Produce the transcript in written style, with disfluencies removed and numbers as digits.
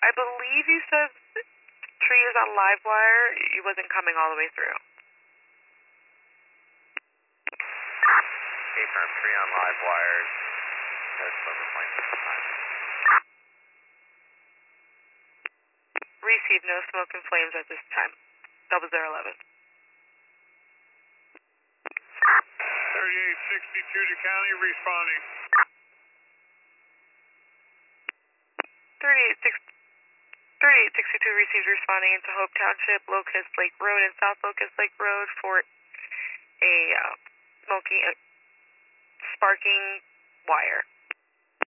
I believe you said tree is on live wire. He wasn't coming all the way through. Confirm, tree on live wires. No smoke and flames at this time. Receive no smoke and flames at this time. 0011. 3862 to county, responding. 3862 receives responding into Hope Township, Locust Lake Road and South Locust Lake Road for a sparking wire.